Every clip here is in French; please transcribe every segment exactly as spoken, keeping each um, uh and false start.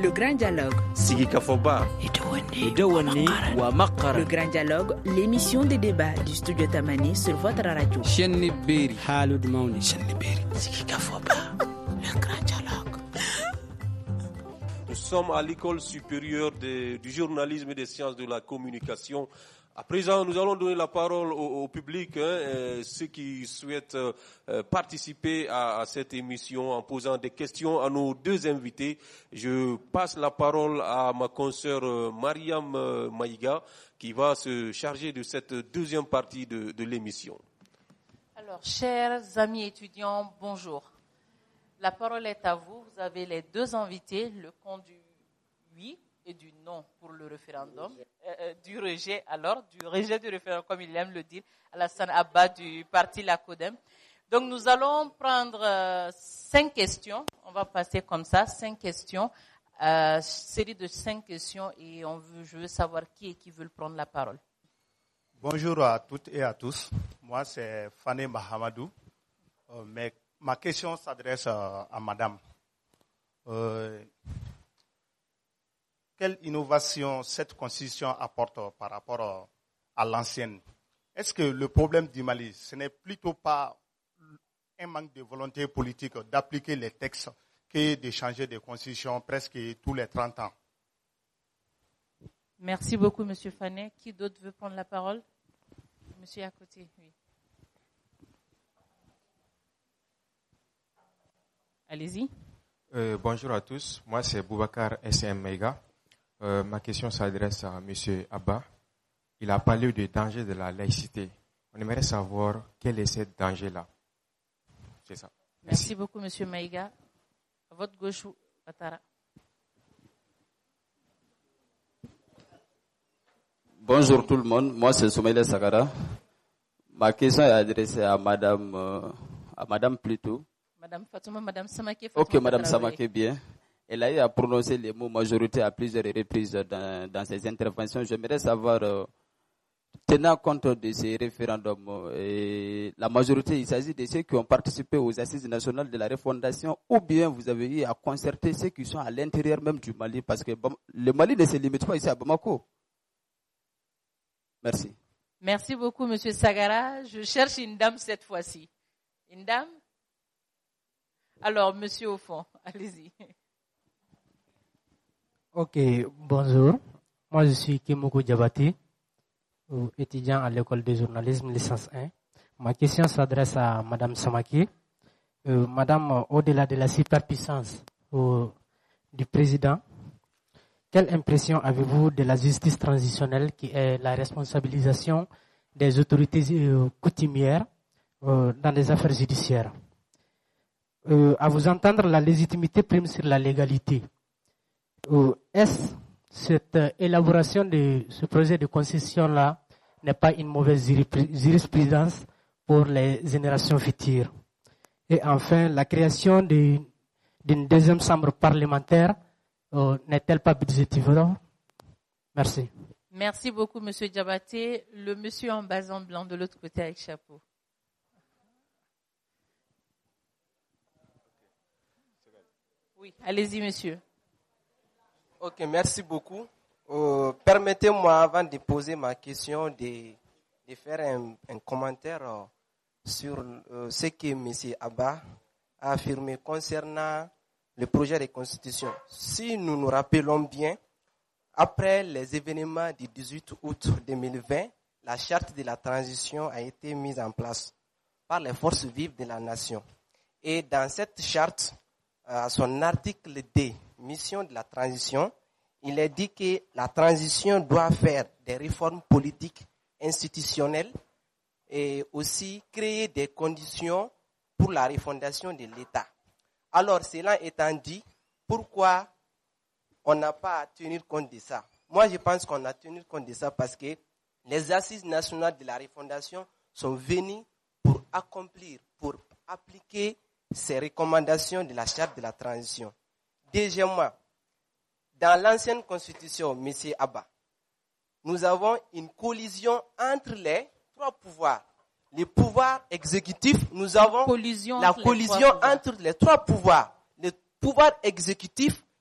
Le grand dialogue. Sigi Kafoba. Idawani wa Makara. Le grand dialogue, l'émission des débats du studio Tamani sur votre radio. Chenni Beri. Halud Mauni. Chenni Beri. Sigi Kafoba. Le grand dialogue. Nous sommes à l'école supérieure de, du journalisme et des sciences de la communication. À présent, nous allons donner la parole au, au public, hein, euh, ceux qui souhaitent euh, participer à, à cette émission en posant des questions à nos deux invités. Je passe la parole à ma consoeur euh, Mariam euh, Maïga, qui va se charger de cette deuxième partie de, de l'émission. Alors, chers amis étudiants, bonjour. La parole est à vous. Vous avez les deux invités, le camp du oui et du non pour le référendum, euh, du rejet, alors, du rejet du référendum, comme il aime le dire, Alassane Abba du parti Lacodem. Donc, nous allons prendre euh, cinq questions. On va passer comme ça, cinq questions, euh, série de cinq questions, et on veut, je veux savoir qui et qui veut prendre la parole. Bonjour à toutes et à tous. Moi, c'est Fane Mahamadou. Euh, mais ma question s'adresse à, à Madame. Euh, Quelle innovation cette constitution apporte par rapport à l'ancienne? Est-ce que le problème du Mali, ce n'est plutôt pas un manque de volonté politique d'appliquer les textes que de changer de constitution presque tous les trente ans? Merci beaucoup, Monsieur Fanet. Qui d'autre veut prendre la parole? Monsieur à côté, oui. Allez-y. Euh, bonjour à tous. Moi, c'est Boubacar S M Meiga. Euh, ma question s'adresse à M. Abba. Il a parlé du danger de la laïcité. On aimerait savoir quel est ce danger-là. C'est ça. Merci, Merci beaucoup, M. Maïga. À votre gauche, Ouattara. Bonjour tout le monde. Moi, c'est Soumaïla Sakara. Ma question est adressée à Madame, euh, à Madame plutôt. Madame Fatouma, Madame Samake. Fatouma, ok, Madame Samake, bien. Elle a eu à prononcer les mots majorité à plusieurs reprises dans, dans ses interventions. J'aimerais savoir, euh, tenant compte de ces référendums, euh, la majorité, il s'agit de ceux qui ont participé aux assises nationales de la refondation, ou bien vous avez eu à concerter ceux qui sont à l'intérieur même du Mali, parce que le Mali ne se limite pas ici à Bamako. Merci. Merci beaucoup, Monsieur Sagara. Je cherche une dame cette fois-ci. Une dame? Alors, Monsieur au fond, allez-y. Ok, bonjour. Moi, je suis Kimoko Diabati, étudiant à l'école de journalisme, licence un. Ma question s'adresse à Madame Samaki. Euh, Madame, au-delà de la superpuissance euh, du président, quelle impression avez-vous de la justice transitionnelle qui est la responsabilisation des autorités euh, coutumières euh, dans les affaires judiciaires? euh, À vous entendre, la légitimité prime sur la légalité. Euh, est-ce cette euh, élaboration de ce projet de constitution-là n'est pas une mauvaise jurisprudence pour les générations futures? Et enfin, la création de, d'une deuxième chambre parlementaire euh, n'est-elle pas budgétivore? Merci. Merci beaucoup, Monsieur Diabaté. Le monsieur en basan blanc de l'autre côté avec chapeau. Oui, allez-y, monsieur. Ok, merci beaucoup. Euh, permettez-moi, avant de poser ma question, de, de faire un, un commentaire euh, sur euh, ce que M. Abba a affirmé concernant le projet de constitution. Si nous nous rappelons bien, après les événements du dix-huit août deux mille vingt, la charte de la transition a été mise en place par les forces vives de la nation. Et dans cette charte, à son article D, mission de la transition, il est dit que la transition doit faire des réformes politiques, institutionnelles et aussi créer des conditions pour la refondation de l'État. Alors, cela étant dit, pourquoi on n'a pas à tenir compte de ça? Moi, je pense qu'on a tenu compte de ça parce que les assises nationales de la refondation sont venues pour accomplir, pour appliquer ces recommandations de la charte de la transition. Deuxièmement, dans l'ancienne constitution, M. Abba, nous avons une collision entre les trois pouvoirs. Le pouvoir exécutif, nous avons collision la entre collision les entre les trois pouvoirs. Le pouvoir exécutif,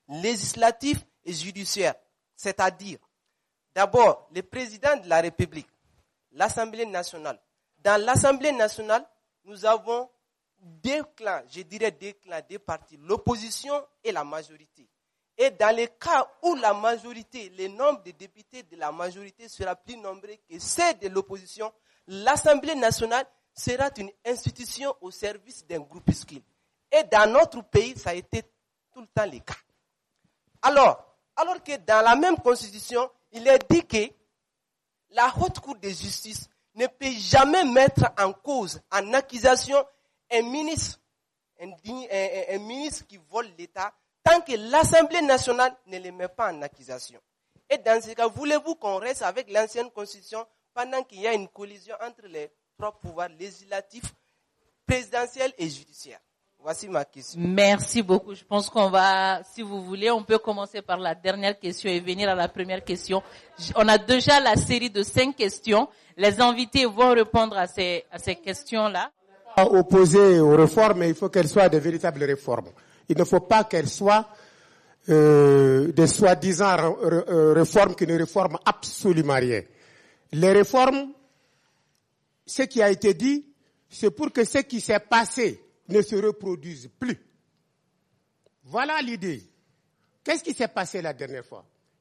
législatif et judiciaire. C'est-à-dire, d'abord, le président de la République, l'Assemblée nationale. Dans l'Assemblée nationale, nous avons deux clans, je dirais deux clans, deux partis, l'opposition et la majorité. Et dans les cas où la majorité, le nombre de députés de la majorité sera plus nombreux que ceux de l'opposition, l'Assemblée nationale sera une institution au service d'un groupuscule. Et dans notre pays, ça a été tout le temps le cas. Alors, alors que dans la même constitution, il est dit que la haute cour de justice ne peut jamais mettre en cause, en accusation, un ministre, un, un, un ministre qui vole l'État, tant que l'Assemblée nationale ne le met pas en accusation. Et dans ce cas, voulez-vous qu'on reste avec l'ancienne constitution pendant qu'il y a une collision entre les trois pouvoirs législatifs, présidentiels et judiciaires? Voici ma question. Merci beaucoup. Je pense qu'on va, si vous voulez, on peut commencer par la dernière question et venir à la première question. On a déjà la série de cinq questions. Les invités vont répondre à ces, à ces questions-là. Opposé aux réformes, mais il faut qu'elles soient de véritables réformes. Il ne faut pas qu'elles soient euh, des soi-disant réformes qui ne réforment absolument rien. Les réformes, ce qui a été dit, c'est pour que ce qui s'est passé ne se reproduise plus. Voilà l'idée. Qu'est-ce qui s'est passé la dernière fois?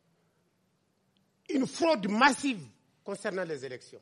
Une fraude massive concernant les élections.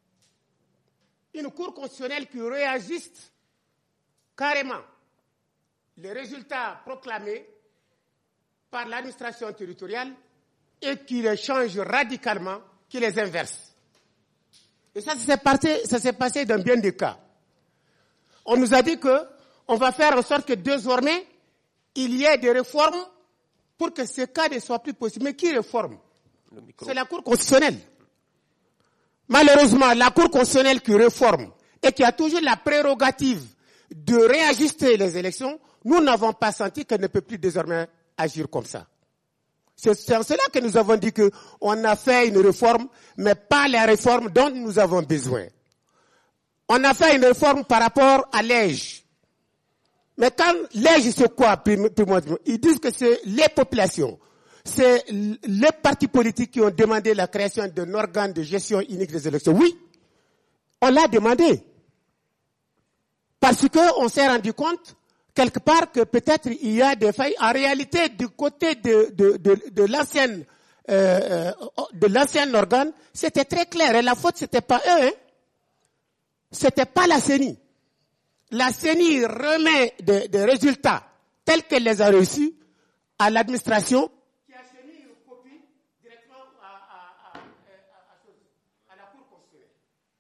Une cour constitutionnelle qui réajuste carrément les résultats proclamés par l'administration territoriale et qui les change radicalement, qui les inverse. Et ça, ça s'est passé, ça s'est passé dans bien des cas. On nous a dit que on va faire en sorte que désormais, il y ait des réformes pour que ce cas ne soit plus possible. Mais qui réforme? C'est la Cour constitutionnelle. Malheureusement, la Cour constitutionnelle qui réforme et qui a toujours la prérogative de réajuster les élections, nous n'avons pas senti qu'elle ne peut plus désormais agir comme ça. C'est en cela que nous avons dit que on a fait une réforme, mais pas la réforme dont nous avons besoin. On a fait une réforme par rapport à l'E J. Mais quand l'E J c'est quoi? Ils disent que c'est les populations. C'est les partis politiques qui ont demandé la création d'un organe de gestion unique des élections. Oui, on l'a demandé. Parce qu'on s'est rendu compte, quelque part, que peut-être il y a des failles. En réalité, du côté de, de, de, de l'ancienne, euh, de l'ancien organe, c'était très clair. Et la faute, c'était pas eux, hein. C'était pas la C E N I. La C E N I remet des, des résultats tels qu'elle les a reçus à l'administration, qui a soumis une copie directement à, à, à, à, à la Cour constitutionnelle.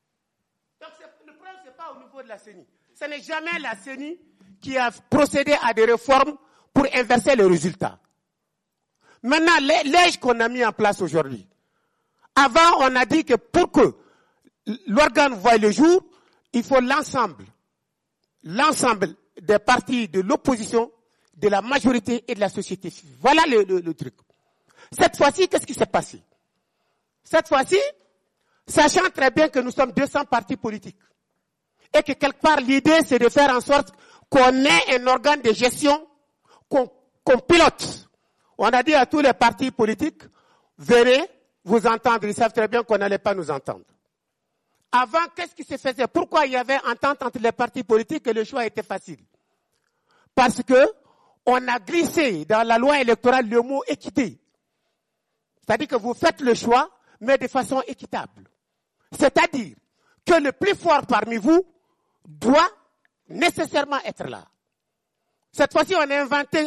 Donc le problème, c'est pas au niveau de la C E N I. Ce n'est jamais la C E N I qui a procédé à des réformes pour inverser les résultats. Maintenant, l'E J qu'on a mis en place aujourd'hui. Avant, on a dit que pour que l'organe voie le jour, il faut l'ensemble, l'ensemble des partis de l'opposition, de la majorité et de la société civile. Voilà le, le, le truc. Cette fois-ci, qu'est-ce qui s'est passé? Cette fois-ci, sachant très bien que nous sommes deux cents partis politiques, et que quelque part l'idée c'est de faire en sorte qu'on ait un organe de gestion qu'on, qu'on pilote. On a dit à tous les partis politiques, venez vous entendre, ils savent très bien qu'on n'allait pas nous entendre. Avant, qu'est-ce qui se faisait? Pourquoi il y avait entente entre les partis politiques et le choix était facile? Parce que on a glissé dans la loi électorale le mot équité. C'est-à-dire que vous faites le choix, mais de façon équitable. C'est-à-dire que le plus fort parmi vous doit nécessairement être là. Cette fois-ci, on a inventé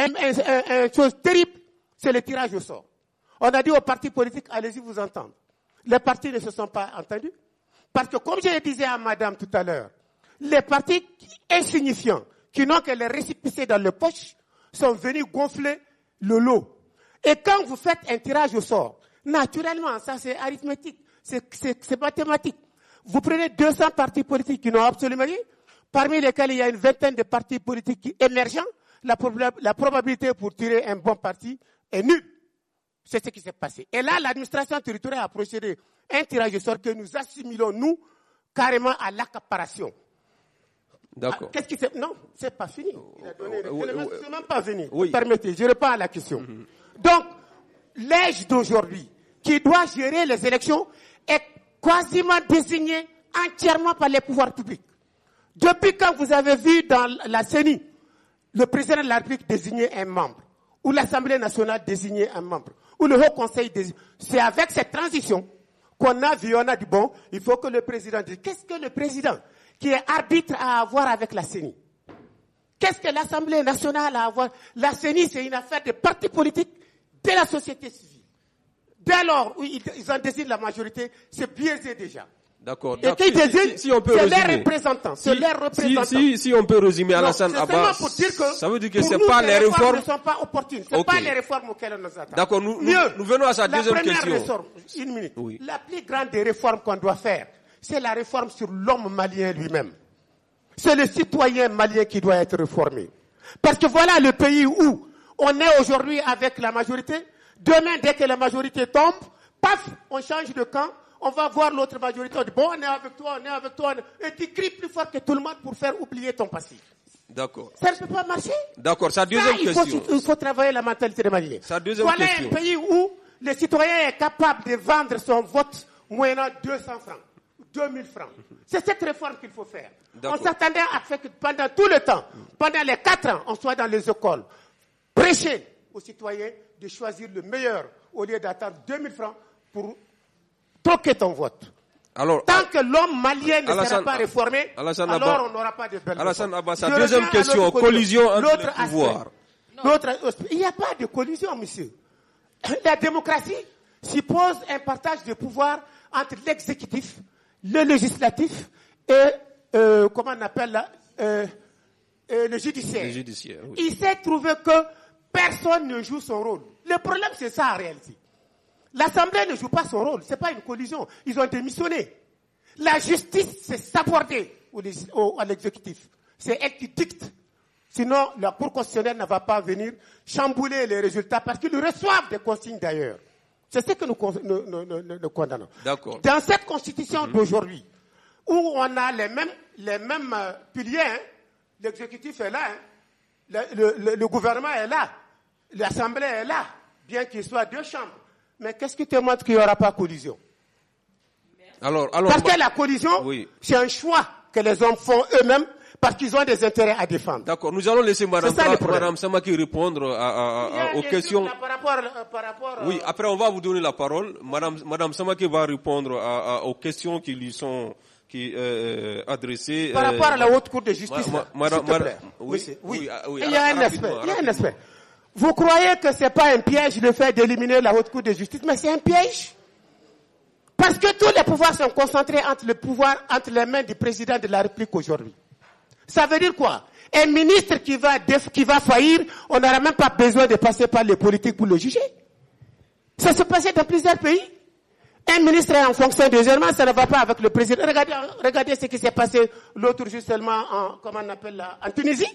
une chose terrible, c'est le tirage au sort. On a dit aux partis politiques, allez-y vous entendre. Les partis ne se sont pas entendus. Parce que, comme je le disais à madame tout à l'heure, les partis insignifiants, qui n'ont que les récépissés dans les poches, sont venus gonfler le lot. Et quand vous faites un tirage au sort, naturellement, ça c'est arithmétique, c'est, c'est, c'est mathématique. Vous prenez deux cents partis politiques qui n'ont absolument rien, parmi lesquels il y a une vingtaine de partis politiques émergents, la, proba- la probabilité pour tirer un bon parti est nulle. C'est ce qui s'est passé. Et là, l'administration territoriale a procédé un tirage au sort que nous assimilons, nous, carrément à l'accaparation. D'accord. Ah, qu'est-ce qui s'est... Non, c'est pas fini. Il a donné... Euh, oui, je ne oui, suis même pas venu. oui. Permettez, je réponds à la question. Mm-hmm. Donc, l'âge d'aujourd'hui, qui doit gérer les élections, est quasiment désigné entièrement par les pouvoirs publics. Depuis quand vous avez vu dans la C E N I, le président de la République désigner un membre, ou l'Assemblée nationale désigner un membre, ou le Haut Conseil désigner... C'est avec cette transition qu'on a vu, on a dit, bon, il faut que le président dise. Qu'est-ce que le président, qui est arbitre, a à voir avec la C E N I? Qu'est-ce que l'Assemblée nationale a à voir? La C E N I, c'est une affaire de partis politiques, de la société civile. Dès lors où ils, ils en désignent la majorité, c'est biaisé déjà. D'accord. Et qui désignent, si, si on peut c'est résumer. les représentants. Si, c'est les représentants. Si, si, si on peut résumer, non, Alassane Abba, pour dire que ça veut dire que pour c'est nous, pas ces les réformes ne sont pas opportunes. C'est okay. pas les réformes auxquelles on nous attend. D'accord, nous, nous, Mieux, nous venons à sa deuxième la première question. Réforme, une minute. Oui. La plus grande des réformes qu'on doit faire, c'est la réforme sur l'homme malien lui-même. C'est le citoyen malien qui doit être réformé. Parce que voilà le pays où on est aujourd'hui avec la majorité. Demain, dès que la majorité tombe, paf, on change de camp. On va voir l'autre majorité. On dit, bon, on est avec toi, on est avec toi. Et tu cries plus fort que tout le monde pour faire oublier ton passé. D'accord. Ça ne peut pas marcher. D'accord, sa deuxième Ça, il question. Faut, il faut travailler la mentalité des Maliens. Sa deuxième voilà question. un pays où le citoyen est capable de vendre son vote moyennant deux cents francs, deux mille francs. C'est cette réforme qu'il faut faire. On s'attendait à faire que pendant tout le temps, pendant les quatre ans, on soit dans les écoles, prêcher aux citoyens de choisir le meilleur au lieu d'attendre deux mille francs pour troquer ton vote. Alors, tant que l'homme malien ne Alassane, sera pas réformé, Alassane alors Abba, on n'aura pas de belles Alassane réformes. Abba, sa Je deuxième reviens à question, l'autre collision entre l'autre les pouvoirs. L'autre aspect. Il n'y a pas de collision, monsieur. La démocratie suppose un partage de pouvoir entre l'exécutif, le législatif et, euh, comment on appelle là, euh, euh, le judiciaire. Le judiciaire, oui. Il s'est trouvé que personne ne joue son rôle. Le problème, c'est ça en réalité. L'Assemblée ne joue pas son rôle. Ce n'est pas une collision. Ils ont démissionné. La justice, c'est s'aborder au, au, à l'exécutif. C'est elle qui dicte. Sinon, la Cour constitutionnelle ne va pas venir chambouler les résultats parce qu'ils reçoivent des consignes d'ailleurs. C'est ce que nous, nous, nous, nous, nous condamnons. D'accord. Dans cette constitution mm-hmm. d'aujourd'hui, où on a les mêmes, les mêmes euh, piliers, hein, l'exécutif est là, hein, le, le, le gouvernement est là, l'Assemblée est là, bien qu'il soit deux chambres. Mais qu'est-ce qui te montre qu'il n'y aura pas collision? alors, alors, Parce que la collision, oui. c'est un choix que les hommes font eux-mêmes parce qu'ils ont des intérêts à défendre. D'accord, nous allons laisser Madame, ça, Madame Samaki répondre à, à, à, aux questions. Là, par rapport, euh, par rapport, oui, après on va vous donner la parole. Madame, Madame Samaki va répondre à, à, aux questions qui lui sont qui, euh, adressées. Par euh, rapport à la haute cour de justice, ma, ma, s'il te ma, plaît. Oui, oui, oui, oui. oui, Il y a un aspect. Il y a un aspect. Vous croyez que c'est pas un piège le fait d'éliminer la haute cour de justice, mais c'est un piège. Parce que tous les pouvoirs sont concentrés entre le pouvoir, entre les mains du président de la République aujourd'hui. Ça veut dire quoi? Un ministre qui va, qui va faillir, on n'aura même pas besoin de passer par les politiques pour le juger. Ça se passait dans plusieurs pays. Un ministre est en fonction deuxièmement, ça ne va pas avec le président. Regardez, regardez ce qui s'est passé l'autre jour seulement en, comment on appelle là, en Tunisie.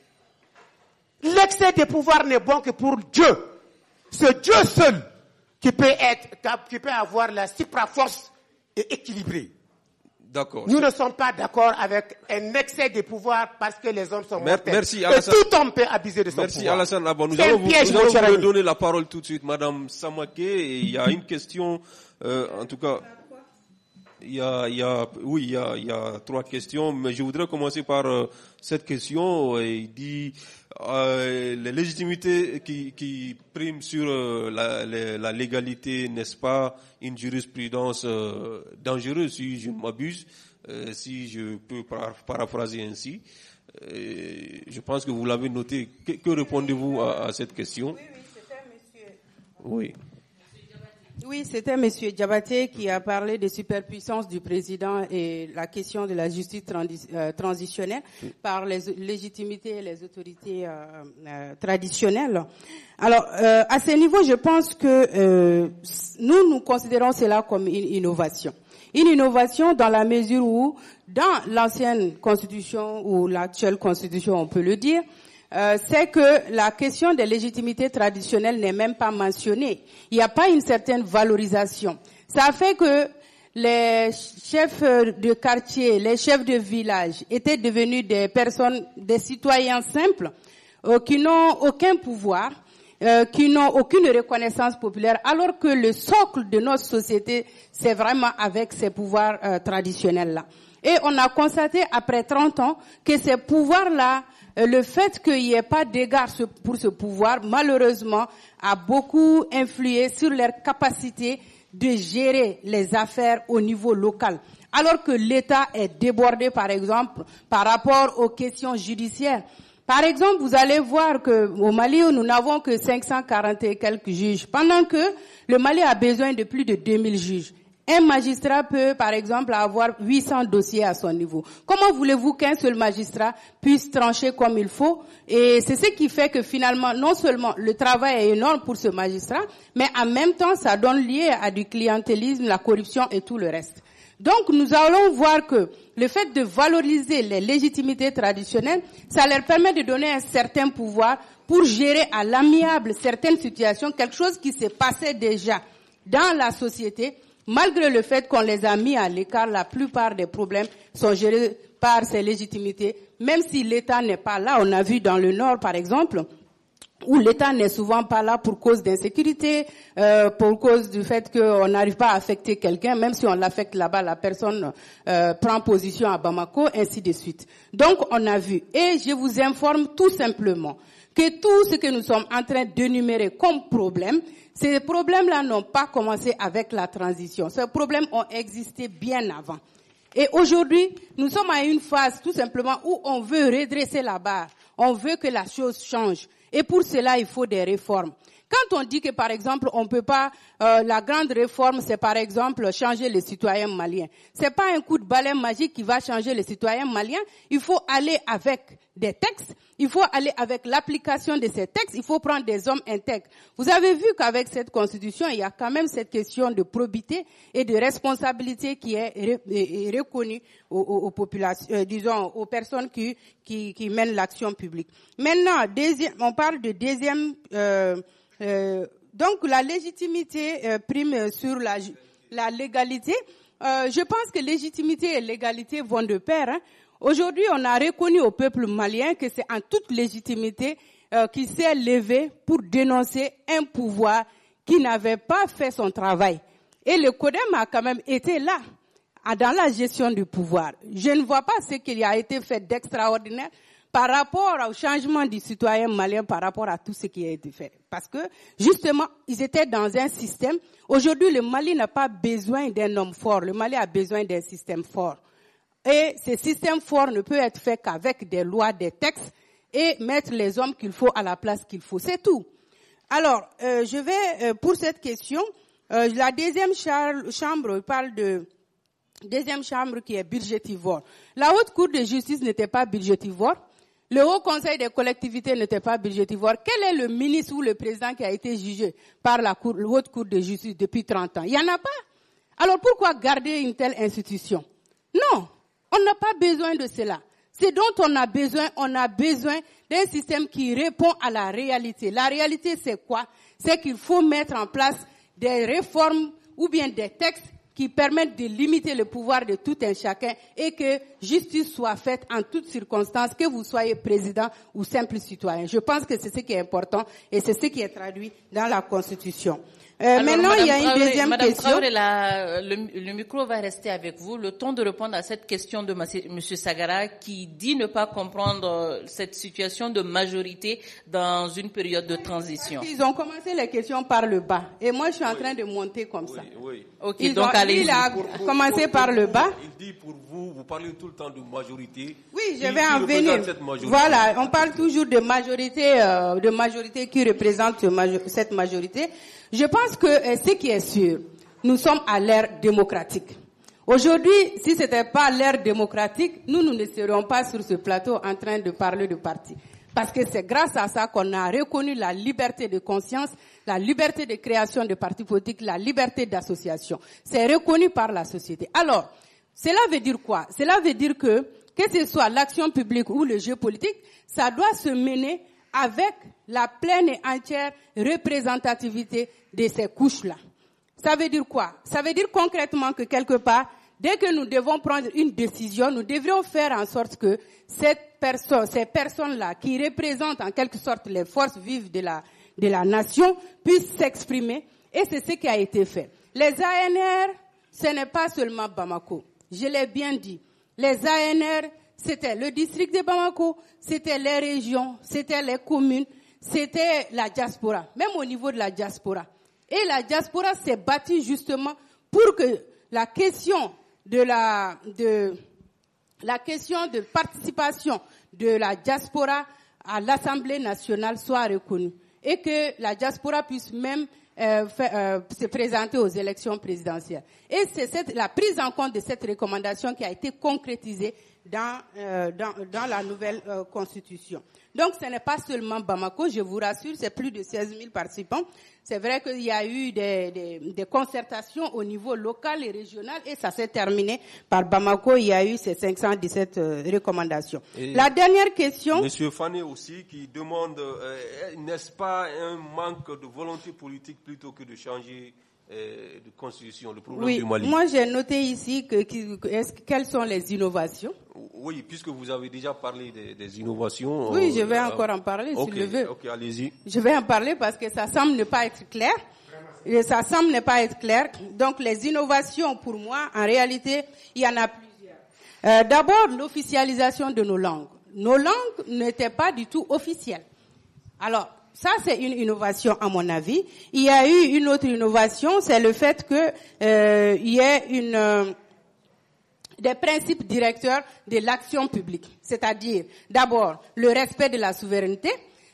L'excès de pouvoir n'est bon que pour Dieu. C'est Dieu seul qui peut être, qui peut avoir la supraforce et équilibrée. D'accord. Nous ne sommes pas d'accord avec un excès de pouvoir parce que les hommes sont Mer mortels. Merci, et Alassane. tout homme peut abuser de son merci, pouvoir. Alassane Abba. Nous C'est allons un vous, piège, nous allons mon cher vous ami. donner la parole tout de suite, Madame Samake. Et il y a une question, euh, en tout cas, il y a, il y a, oui, il y a, il y a trois questions, mais je voudrais commencer par euh, cette question. Il dit euh, la légitimité qui, qui prime sur euh, la, la, la légalité, n'est-ce pas une jurisprudence euh, dangereuse, si je ne m'abuse, euh, si je peux par paraphraser ainsi. Euh, je pense que vous l'avez noté. Que, que répondez-vous à, à cette question? Oui, oui, c'était monsieur. Oui. Oui, c'était M. Diabaté qui a parlé de superpuissance du président et la question de la justice transi euh, transitionnelle oui. par les légitimités et les autorités euh, euh, traditionnelles. Alors, euh, à ce niveau, je pense que euh, nous, nous considérons cela comme une innovation. Une innovation dans la mesure où, dans l'ancienne constitution ou l'actuelle constitution, on peut le dire, Euh, c'est que la question des légitimités traditionnelles n'est même pas mentionnée. Il n'y a pas une certaine valorisation. Ça fait que les chefs de quartier, les chefs de village étaient devenus des personnes, des citoyens simples, euh, qui n'ont aucun pouvoir, euh, qui n'ont aucune reconnaissance populaire, alors que le socle de notre société, c'est vraiment avec ces pouvoirs euh, traditionnels-là. Et on a constaté après trente ans que ces pouvoirs-là, euh, le fait qu'il n'y ait pas d'égard pour ce pouvoir, malheureusement, a beaucoup influé sur leur capacité de gérer les affaires au niveau local. Alors que l'État est débordé, par exemple, par rapport aux questions judiciaires. Par exemple, vous allez voir que au Mali, nous n'avons que cinq cent quarante et quelques juges, pendant que le Mali a besoin de plus de deux mille juges. Un magistrat peut, par exemple, avoir huit cents dossiers à son niveau. Comment voulez-vous qu'un seul magistrat puisse trancher comme il faut? Et c'est ce qui fait que finalement, non seulement le travail est énorme pour ce magistrat, mais en même temps, ça donne lieu à du clientélisme, la corruption et tout le reste. Donc, nous allons voir que le fait de valoriser les légitimités traditionnelles, ça leur permet de donner un certain pouvoir pour gérer à l'amiable certaines situations, quelque chose qui s'est passé déjà dans la société. Malgré le fait qu'on les a mis à l'écart, la plupart des problèmes sont gérés par ces légitimités, même si l'État n'est pas là. On a vu dans le Nord, par exemple, où l'État n'est souvent pas là pour cause d'insécurité, euh, pour cause du fait qu'on n'arrive pas à affecter quelqu'un, même si on l'affecte là-bas, la personne euh, prend position à Bamako, ainsi de suite. Donc, on a vu. Et je vous informe tout simplement que tout ce que nous sommes en train d'énumérer comme problème, ces problèmes-là n'ont pas commencé avec la transition. Ces problèmes ont existé bien avant. Et aujourd'hui, nous sommes à une phase tout simplement où on veut redresser la barre. On veut que la chose change. Et pour cela, il faut des réformes. Quand on dit que, par exemple, on peut pas, euh, la grande réforme, c'est par exemple changer les citoyens maliens. C'est pas un coup de balai magique qui va changer les citoyens maliens. Il faut aller avec des textes. Il faut aller avec l'application de ces textes. Il faut prendre des hommes intègres. Vous avez vu qu'avec cette constitution, il y a quand même cette question de probité et de responsabilité qui est, est, est reconnue aux, aux, aux populations, euh, disons, aux personnes qui, qui, qui mènent l'action publique. Maintenant, deuxième, on parle de deuxième, euh, Euh, donc la légitimité euh, prime sur la, la légalité. Euh, je pense que légitimité et légalité vont de pair. Hein. Aujourd'hui, on a reconnu au peuple malien que c'est en toute légitimité euh, qu'il s'est levé pour dénoncer un pouvoir qui n'avait pas fait son travail. Et le CODEM a quand même été là, dans la gestion du pouvoir. Je ne vois pas ce qu'il a été fait d'extraordinaire par rapport au changement du citoyen malien, par rapport à tout ce qui a été fait. Parce que, justement, ils étaient dans un système. Aujourd'hui, le Mali n'a pas besoin d'un homme fort. Le Mali a besoin d'un système fort. Et ce système fort ne peut être fait qu'avec des lois, des textes, et mettre les hommes qu'il faut à la place qu'il faut. C'est tout. Alors, euh, je vais, euh, pour cette question, euh, la deuxième chambre parle de deuxième chambre qui est budgétivore. La Haute Cour de justice n'était pas budgétivore. Le Haut Conseil des collectivités n'était pas budgétivore. Quel est le ministre ou le président qui a été jugé par la cour, Haute Cour de justice depuis trente ans? Il n'y en a pas. Alors pourquoi garder une telle institution? Non, on n'a pas besoin de cela. C'est dont on a besoin, on a besoin d'un système qui répond à la réalité. La réalité, c'est quoi? C'est qu'il faut mettre en place des réformes ou bien des textes qui permettent de limiter le pouvoir de tout un chacun et que justice soit faite en toutes circonstances, que vous soyez président ou simple citoyen. Je pense que c'est ce qui est important et c'est ce qui est traduit dans la Constitution. Euh, Alors, maintenant, Madame il y a une Traoré, deuxième Madame question. Traoré, la, le, le micro va rester avec vous. Le temps de répondre à cette question de M. Sagara qui dit ne pas comprendre cette situation de majorité dans une période de transition. Ils ont commencé les questions par le bas et moi je suis en oui. train de monter comme oui, ça. Oui. Ok, Ils donc ont, allez-y. Il a pour, pour, commencé pour, par pour le vous, bas. Il dit pour vous, vous parlez tout le temps de majorité. Oui, je qui, vais en venir. Voilà, on parle toujours de majorité, euh, de majorité qui représente cette majorité. Je pense que euh, ce qui est sûr, nous sommes à l'ère démocratique. Aujourd'hui, si ce n'était pas l'ère démocratique, nous, nous ne serions pas sur ce plateau en train de parler de parti. Parce que c'est grâce à ça qu'on a reconnu la liberté de conscience, la liberté de création de partis politiques, la liberté d'association. C'est reconnu par la société. Alors, cela veut dire quoi? Cela veut dire que, que ce soit l'action publique ou le jeu politique, ça doit se mener avec la pleine et entière représentativité de ces couches-là. Ça veut dire quoi? Ça veut dire concrètement que quelque part, dès que nous devons prendre une décision, nous devrions faire en sorte que cette personne, ces personnes-là, qui représentent en quelque sorte les forces vives de la, de la nation, puissent s'exprimer. Et c'est ce qui a été fait. Les A N R, ce n'est pas seulement Bamako. Je l'ai bien dit. Les A N R, c'était le district de Bamako, c'était les régions, c'était les communes, c'était la diaspora, même au niveau de la diaspora. Et la diaspora s'est battue justement pour que la question de la, de, la question de participation de la diaspora à l'Assemblée nationale soit reconnue et que la diaspora puisse même euh, fait, euh, se présenter aux élections présidentielles. Et c'est cette, la prise en compte de cette recommandation qui a été concrétisée dans, euh, dans, dans la nouvelle euh, constitution. Donc ce n'est pas seulement Bamako, je vous rassure, c'est plus de seize mille participants. C'est vrai qu'il y a eu des, des, des concertations au niveau local et régional et ça s'est terminé par Bamako. Il y a eu ces cinq cent dix-sept euh, recommandations. Et la dernière question. Monsieur Fané aussi qui demande, euh, n'est-ce pas un manque de volonté politique plutôt que de changer euh, de constitution, le problème oui, du Mali? Moi j'ai noté ici que, que est-ce, quelles sont les innovations. Oui, puisque vous avez déjà parlé des, des innovations. Oui, je vais euh, encore en parler okay, si je veux. Ok, allez-y. Je vais en parler parce que ça semble ne pas être clair. Et ça semble ne pas être clair. Donc les innovations, pour moi, en réalité, il y en a plusieurs. Euh, d'abord, l'officialisation de nos langues. Nos langues n'étaient pas du tout officielles. Alors, ça, c'est une innovation à mon avis. Il y a eu une autre innovation, c'est le fait que euh, il y ait une... Euh, des principes directeurs de l'action publique, c'est-à-dire d'abord le respect de la souveraineté,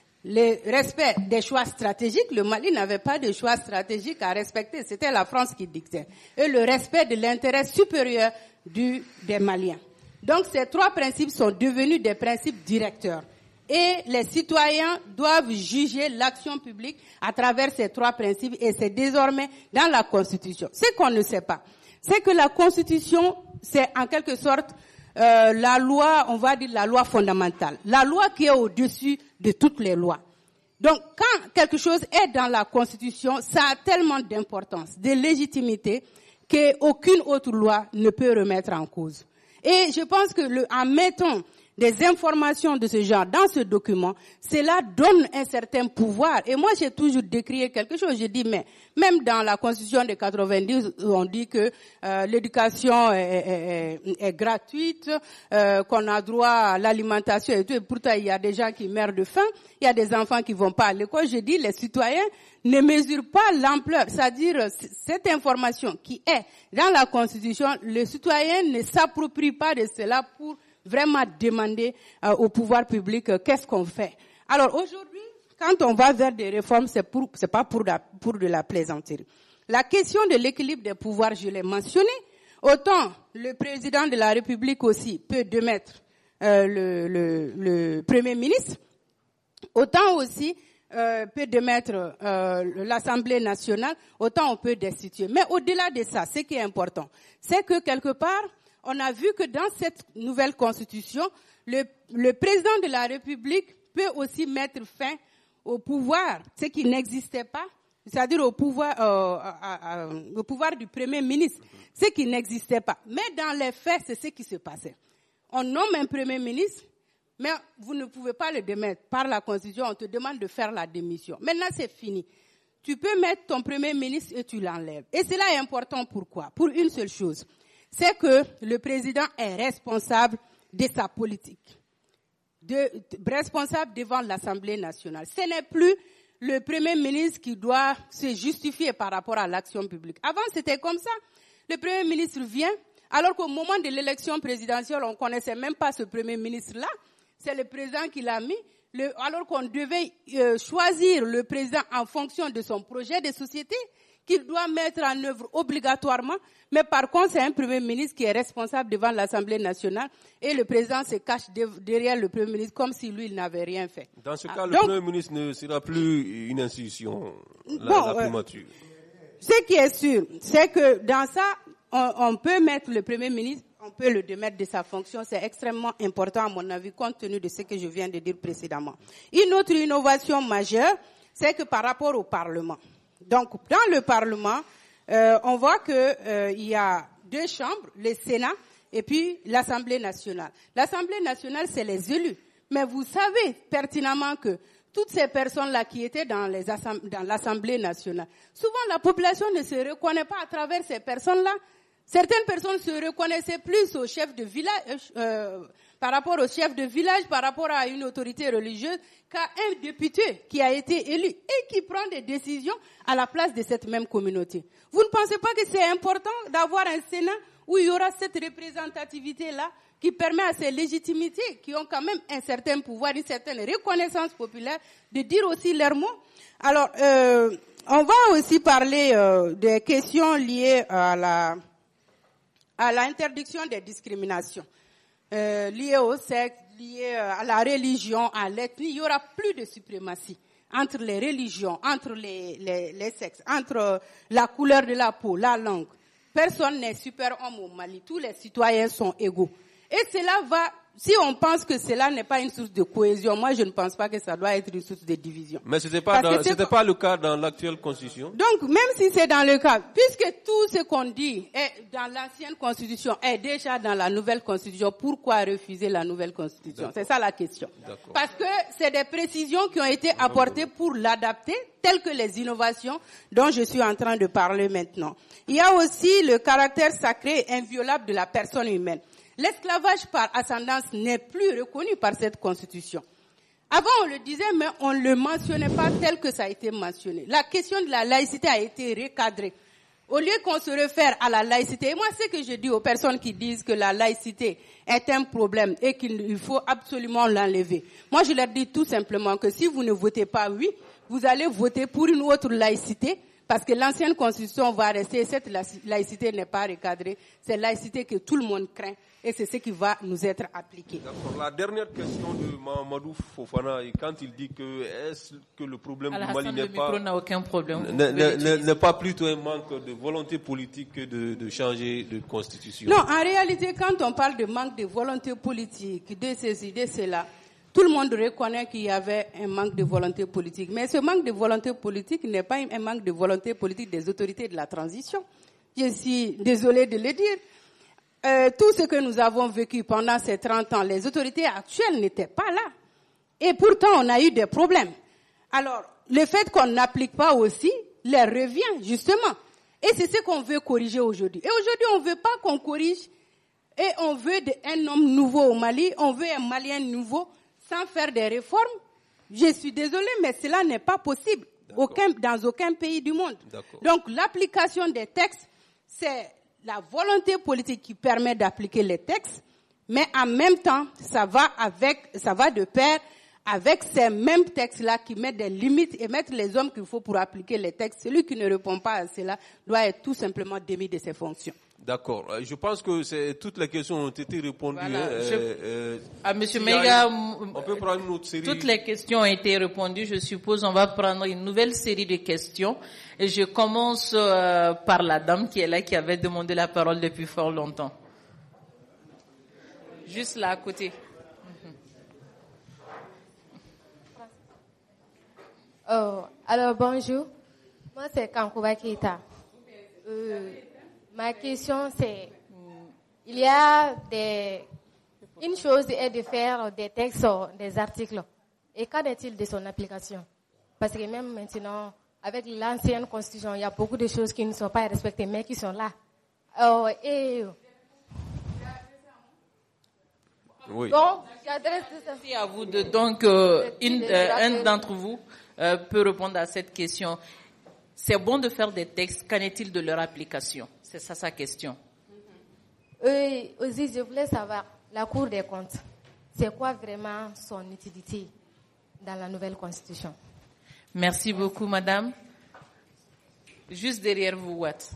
le respect des choix stratégiques. Le Mali n'avait pas de choix stratégiques à respecter, c'était la France qui dictait, et le respect de l'intérêt supérieur du, des Maliens. Donc ces trois principes sont devenus des principes directeurs et les citoyens doivent juger l'action publique à travers ces trois principes et c'est désormais dans la Constitution. Ce qu'on ne sait pas, c'est que la Constitution, c'est en quelque sorte euh, la loi, on va dire la loi fondamentale, la loi qui est au-dessus de toutes les lois. Donc, quand quelque chose est dans la Constitution, ça a tellement d'importance, de légitimité, qu'aucune autre loi ne peut remettre en cause. Et je pense que le, en mettant des informations de ce genre dans ce document, cela donne un certain pouvoir. Et moi, j'ai toujours décrié quelque chose. J'ai dit, mais même dans la Constitution de quatre-vingt-dix, on dit que euh, l'éducation est, est, est, est gratuite, euh, qu'on a droit à l'alimentation et tout. Et pourtant, il y a des gens qui meurent de faim. Il y a des enfants qui vont pas à l'école. J'ai dit, les citoyens ne mesurent pas l'ampleur. C'est-à-dire, cette information qui est dans la Constitution, les citoyens ne s'approprient pas de cela pour vraiment demander euh, au pouvoir public euh, qu'est-ce qu'on fait. Alors aujourd'hui, quand on va vers des réformes, c'est pour, c'est pas pour, la, pour de la plaisanterie. La question de l'équilibre des pouvoirs, je l'ai mentionné. Autant le président de la République aussi peut démettre euh, le, le, le Premier ministre, autant aussi euh, peut démettre euh, l'Assemblée nationale, autant on peut destituer. Mais au-delà de ça, ce qui est important, c'est que quelque part, on a vu que dans cette nouvelle constitution, le, le président de la République peut aussi mettre fin au pouvoir, ce qui n'existait pas, c'est-à-dire au pouvoir, euh, à, à, au pouvoir du Premier ministre, ce qui n'existait pas. Mais dans les faits, c'est ce qui se passait. On nomme un Premier ministre, mais vous ne pouvez pas le démettre. Par la Constitution, on te demande de faire la démission. Maintenant, c'est fini. Tu peux mettre ton Premier ministre et tu l'enlèves. Et cela est important. Pourquoi? Pour une seule chose. C'est que le président est responsable de sa politique, de, de, responsable devant l'Assemblée nationale. Ce n'est plus le Premier ministre qui doit se justifier par rapport à l'action publique. Avant, c'était comme ça. Le Premier ministre vient, alors qu'au moment de l'élection présidentielle, on ne connaissait même pas ce Premier ministre-là. C'est le président qui l'a mis, le, alors qu'on devait euh, choisir le président en fonction de son projet de société, qu'il doit mettre en œuvre obligatoirement, mais par contre, c'est un Premier ministre qui est responsable devant l'Assemblée nationale et le président se cache de, derrière le Premier ministre comme si lui, il n'avait rien fait. Dans ce cas, ah, le donc, Premier ministre ne sera plus une institution, la, bon, la primature. Euh, ce qui est sûr, c'est que dans ça, on, on peut mettre le Premier ministre, on peut le démettre de sa fonction. C'est extrêmement important, à mon avis, compte tenu de ce que je viens de dire précédemment. Une autre innovation majeure, c'est que par rapport au Parlement, donc, dans le Parlement, euh, on voit que euh, il y a deux chambres, le Sénat et puis l'Assemblée nationale. L'Assemblée nationale, c'est les élus. Mais vous savez pertinemment que toutes ces personnes-là qui étaient dans, les assemb- dans l'Assemblée nationale, souvent la population ne se reconnaît pas à travers ces personnes-là. Certaines personnes se reconnaissaient plus au chef de village, euh, par rapport au chef de village, par rapport à une autorité religieuse, qu'à un député qui a été élu et qui prend des décisions à la place de cette même communauté. Vous ne pensez pas que c'est important d'avoir un Sénat où il y aura cette représentativité-là qui permet à ces légitimités, qui ont quand même un certain pouvoir, une certaine reconnaissance populaire, de dire aussi leurs mots. Alors, euh, on va aussi parler euh, des questions liées à la à l'interdiction des discriminations, euh, liées au sexe, liées à la religion, à l'ethnie. Il y aura plus de suprématie entre les religions, entre les, les, les sexes, entre la couleur de la peau, la langue. Personne n'est super-homme au Mali. Tous les citoyens sont égaux. Et cela va, si on pense que cela n'est pas une source de cohésion, moi je ne pense pas que ça doit être une source de division. Mais c'était pas, dans, c'était pas le cas dans l'actuelle constitution. Donc même si c'est dans le cas, puisque tout ce qu'on dit est dans l'ancienne constitution est déjà dans la nouvelle constitution, pourquoi refuser la nouvelle constitution? D'accord. C'est ça la question. D'accord. Parce que c'est des précisions qui ont été apportées pour l'adapter, telles que les innovations dont je suis en train de parler maintenant. Il y a aussi le caractère sacré et inviolable de la personne humaine. L'esclavage par ascendance n'est plus reconnu par cette constitution. Avant, on le disait, mais on ne le mentionnait pas tel que ça a été mentionné. La question de la laïcité a été recadrée. Au lieu qu'on se réfère à la laïcité, et moi, ce que je dis aux personnes qui disent que la laïcité est un problème et qu'il faut absolument l'enlever, moi, je leur dis tout simplement que si vous ne votez pas oui, vous allez voter pour une autre laïcité, parce que l'ancienne constitution va rester, cette laïcité n'est pas recadrée, c'est la laïcité que tout le monde craint. Et c'est ce qui va nous être appliqué. D'accord. La dernière question de Mamadou Fofana, quand il dit que est-ce que le problème Alassane, du Mali n'est le pas, n'a aucun problème. n'est pas plutôt un manque de volonté politique que de, de changer de constitution? Non, en réalité, quand on parle de manque de volonté politique, de ceci, de cela, tout le monde reconnaît qu'il y avait un manque de volonté politique. Mais ce manque de volonté politique n'est pas un manque de volonté politique des autorités de la transition. Je suis désolée de le dire. Euh, tout ce que nous avons vécu pendant ces trente ans, les autorités actuelles n'étaient pas là. Et pourtant, on a eu des problèmes. Alors, le fait qu'on n'applique pas aussi leur revient, justement. Et c'est ce qu'on veut corriger aujourd'hui. Et aujourd'hui, on ne veut pas qu'on corrige. Et on veut de, un homme nouveau au Mali, on veut un Malien nouveau, sans faire des réformes. Je suis désolée, mais cela n'est pas possible aucun, dans aucun pays du monde. D'accord. Donc, l'application des textes, c'est la volonté politique qui permet d'appliquer les textes, mais en même temps, ça va avec, ça va de pair avec ces mêmes textes-là qui mettent des limites et mettent les hommes qu'il faut pour appliquer les textes. Celui qui ne répond pas à cela doit être tout simplement démis de ses fonctions. D'accord. Je pense que c'est, toutes les questions ont été répondues. Voilà. Hein, Je, euh, à Monsieur Meiga, on peut prendre une autre série. Toutes les questions ont été répondues. Je suppose on va prendre une nouvelle série de questions. Et je commence euh, par la dame qui est là, qui avait demandé la parole depuis fort longtemps. Juste là à côté. Oh, alors bonjour, moi c'est Kankouba Keita. Euh, ma question c'est, il y a des, une chose est de faire des textes, des articles, et qu'en est-il de son application? Parce que même maintenant, avec l'ancienne constitution, il y a beaucoup de choses qui ne sont pas respectées, mais qui sont là. Oh, et... Oui. Donc, j'adresse ça. Merci à vous de, donc, euh, une, euh, un d'entre vous euh, peut répondre à cette question. C'est bon de faire des textes, qu'en est-il de leur application? C'est ça sa question. Oui, aussi, je voulais savoir, la Cour des comptes, c'est quoi vraiment son utilité dans la nouvelle constitution? Merci beaucoup, madame. Juste derrière vous, Watt.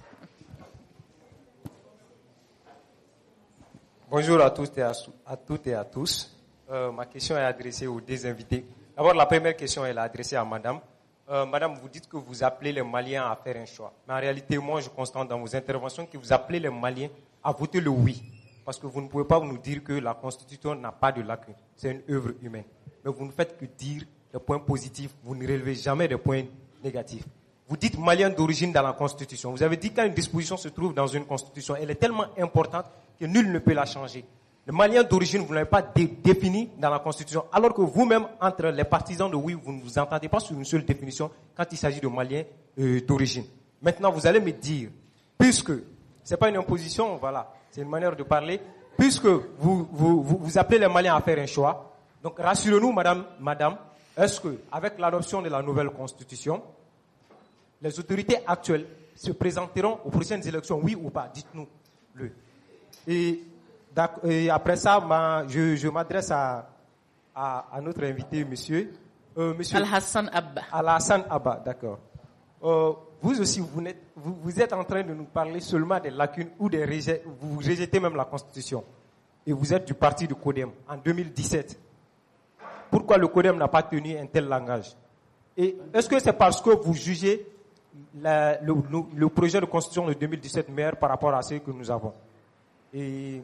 Bonjour à tous et à, à toutes et à tous. Euh, ma question est adressée aux deux invités. D'abord, la première question est adressée à madame. Euh, madame, vous dites que vous appelez les Maliens à faire un choix. Mais en réalité, moi, je constate dans vos interventions que vous appelez les Maliens à voter le oui. Parce que vous ne pouvez pas nous dire que la Constitution n'a pas de lacunes. C'est une œuvre humaine. Mais vous ne faites que dire des points positifs. Vous ne relevez jamais des points négatifs. vous dites malien d'origine dans la Constitution. Vous avez dit quand une disposition se trouve dans une Constitution, elle est tellement importante que nul ne peut la changer. Le malien d'origine, vous ne l'avez pas dé- défini dans la Constitution, alors que vous-même, entre les partisans de oui, vous ne vous entendez pas sur une seule définition quand il s'agit de malien euh, d'origine. Maintenant, vous allez me dire, puisque c'est pas une imposition, voilà, c'est une manière de parler, puisque vous, vous, vous, vous appelez les Maliens à faire un choix, donc rassurez-nous, madame, madame, est-ce que, avec l'adoption de la nouvelle Constitution, les autorités actuelles se présenteront aux prochaines élections, oui ou pas? Dites-nous le. Et, et après ça, ma, je, je m'adresse à, à, à notre invité, monsieur. Euh, monsieur Al-Hassan Abba. Al-Hassan Abba, d'accord. Euh, vous aussi, vous, vous, vous êtes en train de nous parler seulement des lacunes ou des rejet, vous rejetez même la Constitution. Et vous êtes du parti du CODEM en deux mille dix-sept. Pourquoi le CODEM n'a pas tenu un tel langage? Et est-ce que c'est parce que vous jugez la, le, le, le projet de Constitution de deux mille dix-sept meilleur par rapport à ce que nous avons? Et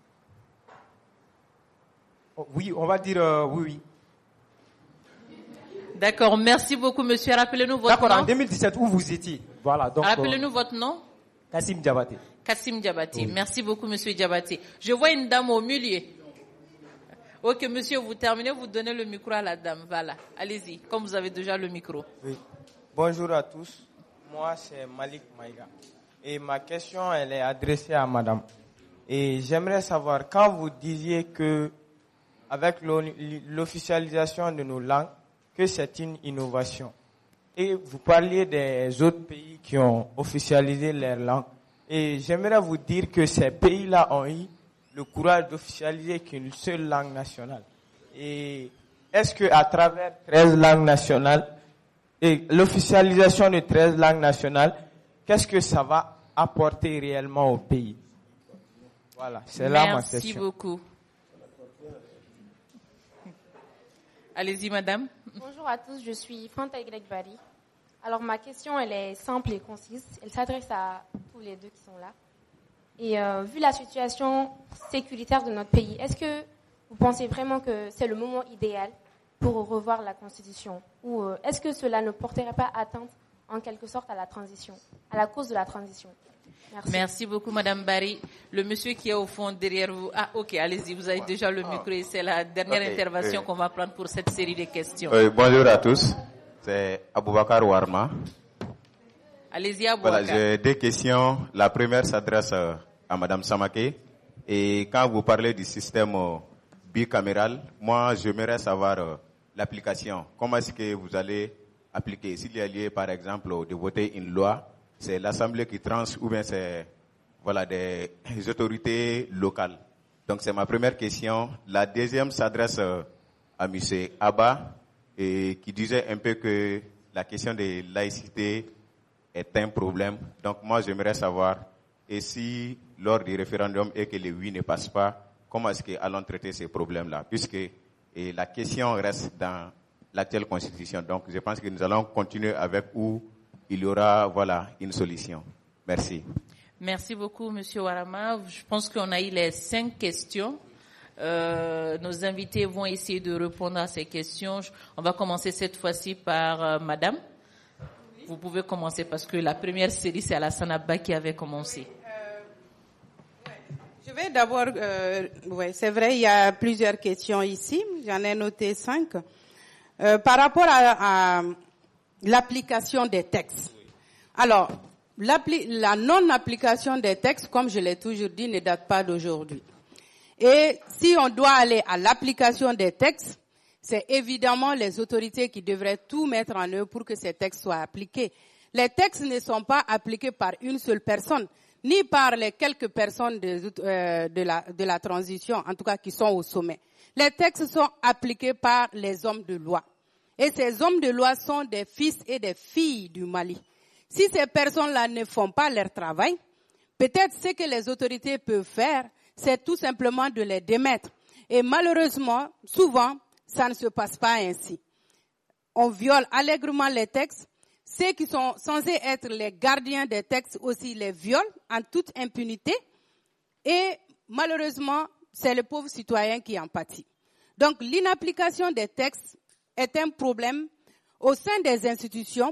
oh, oui, on va dire euh, oui, oui. D'accord, merci beaucoup, monsieur. Rappelez-nous votre nom. D'accord, en deux mille dix-sept, où vous étiez? Voilà, donc. Rappelez-nous euh, votre nom. Kassim Diabaté. Kassim Diabaté. Oui. Merci beaucoup, monsieur Diabaté. Je vois une dame au milieu. Ok, monsieur, vous terminez, vous donnez le micro à la dame. Voilà, allez-y, comme vous avez déjà le micro. Oui. Bonjour à tous. Moi, c'est Malik Maïga. Et ma question, elle est adressée à madame. Et j'aimerais savoir, quand vous disiez que, avec l'officialisation de nos langues, que c'est une innovation. Et vous parliez des autres pays qui ont officialisé leur langue. Et j'aimerais vous dire que ces pays-là ont eu le courage d'officialiser qu'une seule langue nationale. Et est-ce que à travers treize langues nationales et l'officialisation de treize langues nationales, qu'est-ce que ça va apporter réellement au pays? Voilà, c'est là ma question. Merci beaucoup. Allez-y, madame. Bonjour à tous, je suis Fanta Y Bari. Alors, ma question, elle est simple et concise. Elle s'adresse à tous les deux qui sont là. Et euh, vu la situation sécuritaire de notre pays, est-ce que vous pensez vraiment que c'est le moment idéal pour revoir la Constitution? Ou euh, est-ce que cela ne porterait pas atteinte, en quelque sorte, à la transition, à la cause de la transition? Merci. Merci beaucoup, madame Barry. Le monsieur qui est au fond derrière vous. Ah, ok, allez-y, vous avez déjà le micro et c'est la dernière okay, intervention oui. qu'on va prendre pour cette série de questions. Oui, bonjour à tous. C'est Aboubakar Warma. Allez-y, Aboubakar. Voilà, j'ai deux questions. La première s'adresse à madame Samaké. Et quand vous parlez du système bicaméral, moi, j'aimerais savoir euh, l'application. Comment est-ce que vous allez appliquer? S'il y a lieu, par exemple, de voter une loi, c'est l'Assemblée qui tranche ou bien c'est voilà, des autorités locales. Donc c'est ma première question. La deuxième s'adresse euh, à M. Abba et qui disait un peu que la question de laïcité est un problème. Donc moi j'aimerais savoir, et si lors du référendum et que le oui ne passe pas, comment est-ce qu'allons traiter ces problèmes-là? Puisque et la question reste dans l'actuelle constitution. Donc je pense que nous allons continuer avec où il y aura, voilà, une solution. Merci. Merci beaucoup, monsieur Warama. Je pense qu'on a eu les cinq questions. Euh, nos invités vont essayer de répondre à ces questions. On va commencer cette fois-ci par euh, madame. Vous pouvez commencer parce que la première série, c'est Alassane Abba qui avait commencé. Euh, je vais d'abord, euh, ouais, c'est vrai, il y a plusieurs questions ici. J'en ai noté cinq. Euh, par rapport à, à l'application des textes. Alors, la non-application des textes, comme je l'ai toujours dit, ne date pas d'aujourd'hui. Et si on doit aller à l'application des textes, c'est évidemment les autorités qui devraient tout mettre en œuvre pour que ces textes soient appliqués. Les textes ne sont pas appliqués par une seule personne, ni par les quelques personnes de, euh, de, la, de la transition, en tout cas qui sont au sommet. Les textes sont appliqués par les hommes de loi. Et ces hommes de loi sont des fils et des filles du Mali. Si ces personnes-là ne font pas leur travail, peut-être ce que les autorités peuvent faire, c'est tout simplement de les démettre. Et malheureusement, souvent, ça ne se passe pas ainsi. On viole allègrement les textes. Ceux qui sont censés être les gardiens des textes aussi les violent en toute impunité. Et malheureusement, c'est le pauvre citoyen qui en pâtit. Donc, l'inapplication des textes est un problème au sein des institutions,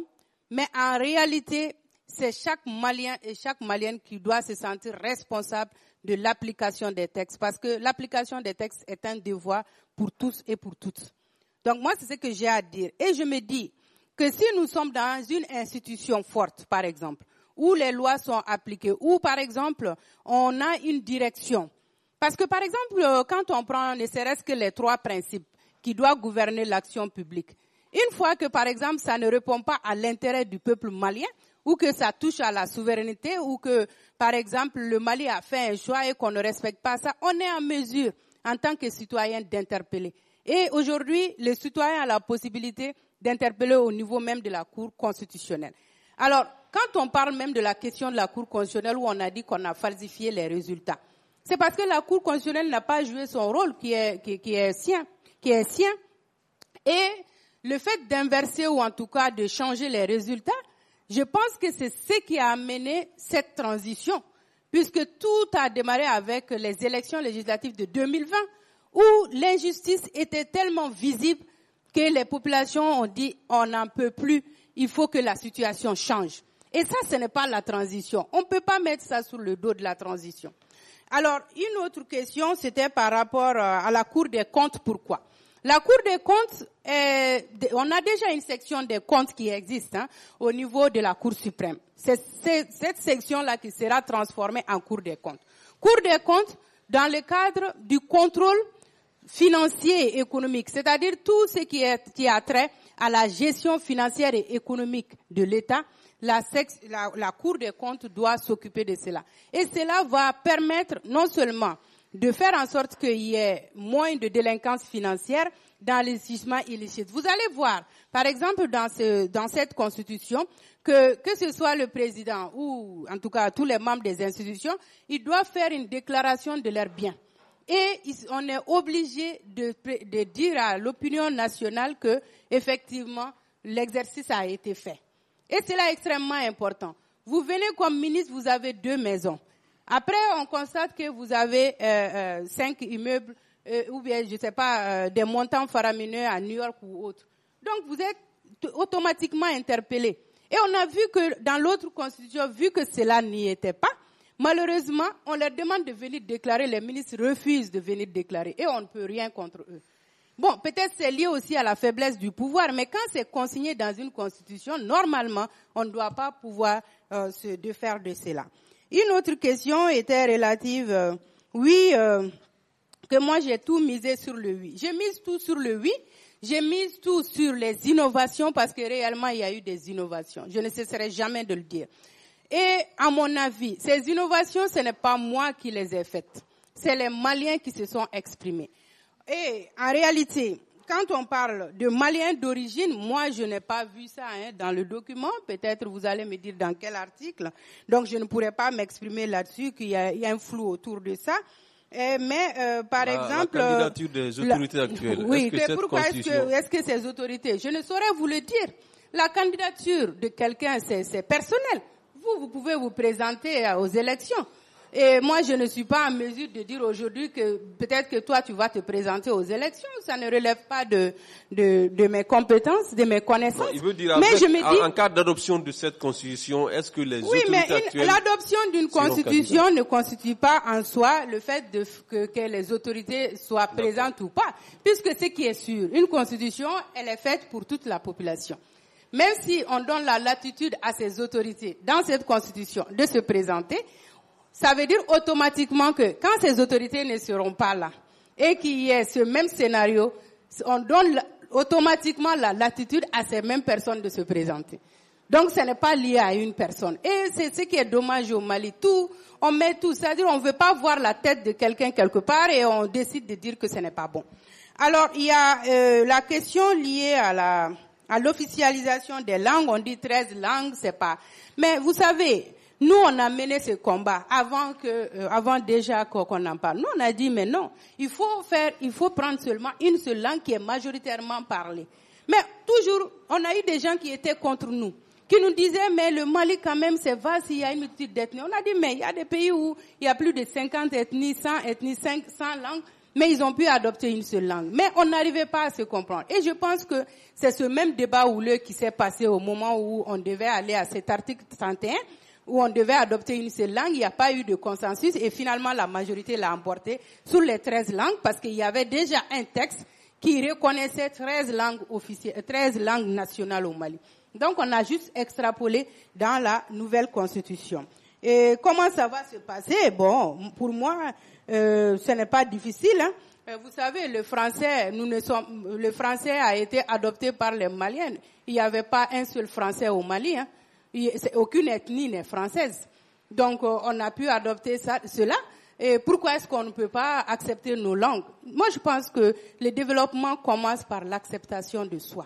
Mais en réalité, c'est chaque Malien et chaque Malienne qui doit se sentir responsable de l'application des textes, parce que l'application des textes est un devoir pour tous et pour toutes. Donc moi, c'est ce que j'ai à dire. Et je me dis que si nous sommes dans une institution forte, par exemple, où les lois sont appliquées, où, par exemple, on a une direction. Parce que, par exemple, quand on prend ne serait-ce que les trois principes qui doivent gouverner l'action publique, une fois que, par exemple, ça ne répond pas à l'intérêt du peuple malien, ou que ça touche à la souveraineté, ou que, par exemple, le Mali a fait un choix et qu'on ne respecte pas ça, on est en mesure, en tant que citoyen, d'interpeller. Et aujourd'hui, le citoyen a la possibilité d'interpeller au niveau même de la Cour constitutionnelle. Alors, quand on parle même de la question de la Cour constitutionnelle où on a dit qu'on a falsifié les résultats, c'est parce que la Cour constitutionnelle n'a pas joué son rôle qui est, qui, qui est sien, qui est sien. Et le fait d'inverser ou en tout cas de changer les résultats, je pense que c'est ce qui a amené cette transition, puisque tout a démarré avec les élections législatives de deux mille vingt, où l'injustice était tellement visible que les populations ont dit on n'en peut plus, il faut que la situation change. Et ça, ce n'est pas la transition. On ne peut pas mettre ça sur le dos de la transition. Alors, une autre question, c'était par rapport à la Cour des comptes. Pourquoi? La Cour des comptes, est, on a déjà une section des comptes qui existe hein, au niveau de la Cour suprême. C'est, c'est cette section-là qui sera transformée en Cour des comptes. Cour des comptes dans le cadre du contrôle financier et économique, c'est-à-dire tout ce qui, est, qui a trait à la gestion financière et économique de l'État. La, sex, la, la Cour des comptes doit s'occuper de cela. Et cela va permettre non seulement de faire en sorte qu'il y ait moins de délinquance financière dans les gisements illicites. Vous allez voir, par exemple, dans, ce, dans cette constitution, que, que ce soit le président ou en tout cas tous les membres des institutions, ils doivent faire une déclaration de leurs biens. Et on est obligé de, de dire à l'opinion nationale que, effectivement, l'exercice a été fait. Et c'est là extrêmement important. Vous venez comme ministre, vous avez deux maisons. Après, on constate que vous avez euh, euh, cinq immeubles, euh, ou bien, je ne sais pas, euh, des montants faramineux à New York ou autre. Donc, vous êtes t- automatiquement interpellé. Et on a vu que dans l'autre constitution, vu que cela n'y était pas, malheureusement, on leur demande de venir déclarer, les ministres refusent de venir déclarer, et on ne peut rien contre eux. Bon, peut-être c'est lié aussi à la faiblesse du pouvoir, mais quand c'est consigné dans une constitution, normalement, on ne doit pas pouvoir euh, se défaire de cela. Une autre question était relative, euh, oui, euh, que moi j'ai tout misé sur le oui. J'ai mis tout sur le oui, j'ai mis tout sur les innovations, parce que réellement il y a eu des innovations. Je ne cesserai jamais de le dire. Et à mon avis, ces innovations, ce n'est pas moi qui les ai faites. C'est les Maliens qui se sont exprimés. Et en réalité, quand on parle de Maliens d'origine, moi je n'ai pas vu ça hein, dans le document. Peut-être vous allez me dire dans quel article. Donc je ne pourrais pas m'exprimer là-dessus, qu'il y a, il y a un flou autour de ça. Et, mais euh, par la, exemple, la candidature des autorités la, actuelles. Oui, est-ce que cette pourquoi constitution... est-ce que, est-ce que ces autorités, je ne saurais vous le dire. La candidature de quelqu'un, c'est, c'est personnel. Vous, vous pouvez vous présenter aux élections. Et moi, je ne suis pas en mesure de dire aujourd'hui que peut-être que toi, tu vas te présenter aux élections. Ça ne relève pas de, de, de mes compétences, de mes connaissances. Non, il veut dire, mais avec, je me dis, en cas d'adoption de cette constitution, est-ce que les oui, autorités mais actuelles... Oui, mais l'adoption d'une constitution ne constitue pas en soi le fait de, que, que les autorités soient présentes ou pas. Puisque ce qui est sûr, une constitution, elle est faite pour toute la population. Même si on donne la latitude à ces autorités dans cette constitution de se présenter, ça veut dire automatiquement que quand ces autorités ne seront pas là et qu'il y ait ce même scénario, on donne automatiquement la latitude à ces mêmes personnes de se présenter. Donc ce n'est pas lié à une personne. Et c'est ce qui est dommage au Mali. Tout, on met tout, c'est-à-dire on ne veut pas voir la tête de quelqu'un quelque part et on décide de dire que ce n'est pas bon. Alors il y a euh, la question liée à la à l'officialisation des langues. On dit treize langues, c'est pas. Mais vous savez, nous, on a mené ce combat avant que, euh, avant déjà qu'on en parle. Nous, on a dit, mais non, il faut faire, il faut prendre seulement une seule langue qui est majoritairement parlée. Mais toujours, on a eu des gens qui étaient contre nous, qui nous disaient, mais le Mali quand même, c'est vaste, il y a une multitude d'ethnies. On a dit, mais il y a des pays où il y a plus de cinquante ethnies, cent ethnies, cent langues. Mais ils ont pu adopter une seule langue. Mais on n'arrivait pas à se comprendre. Et je pense que c'est ce même débat houleux qui s'est passé au moment où on devait aller à cet article trente et un, où on devait adopter une seule langue. Il n'y a pas eu de consensus et finalement la majorité l'a emporté sur les treize langues parce qu'il y avait déjà un texte qui reconnaissait treize langues officielles, treize langues nationales au Mali. Donc on a juste extrapolé dans la nouvelle constitution. Et comment ça va se passer? Bon, pour moi, euh, ce n'est pas difficile. Hein. Vous savez, le français, nous ne sommes, le français a été adopté par les Maliens. Il n'y avait pas un seul Français au Mali. Hein. Il, aucune ethnie n'est française. Donc, euh, on a pu adopter ça, cela. Et pourquoi est-ce qu'on ne peut pas accepter nos langues? Moi, je pense que le développement commence par l'acceptation de soi.